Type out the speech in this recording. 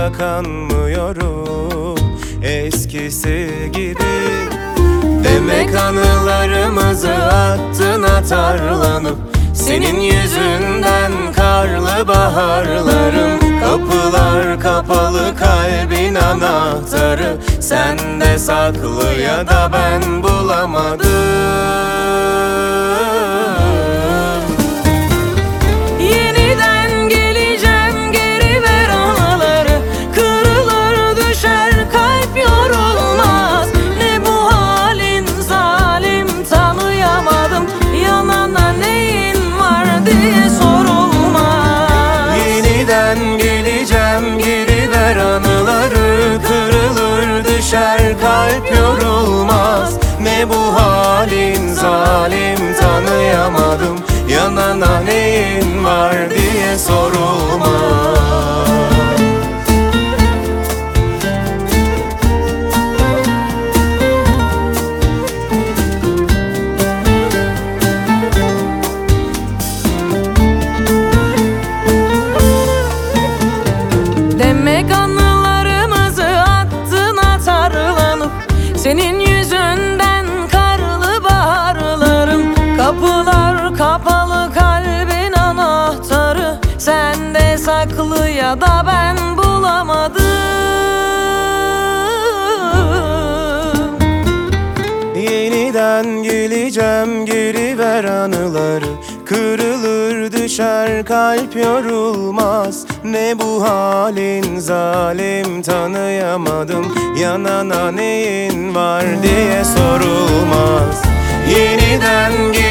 da kanmıyorum eskisi gibi. Demek anılarımızı attın tarlanıp, senin yüzünden karlı baharlarım. Kapılar kapalı, kalbin anahtarı sende saklı ya da ben bulamadım. Yeniden geleceğim, geri ver anıları. Kırılır düşer kalp, yorulmaz. Ne bu halin zalim, tanıyamadım. Yanana neyin var diye sorulmaz. Yeniden geleceğim, geri ver anıları. Kırılır düşer kalp, yorulmaz. Ne bu halin zalim, tanıyamadım. Yanana neyin var diye sorulmaz. Demek anılarımızı attın tarlanıp, senin yüzünden karlı baharlarım. Kapılar kapalı, kalbin anahtarı sende saklı ya da ben bulamadım. Yeniden geleceğim, geri ver anıları. Kırılır düşer kalp, yorulmaz. Ne bu halin zalim, tanıyamadım. Yanana neyin var diye sorulmaz. Yeniden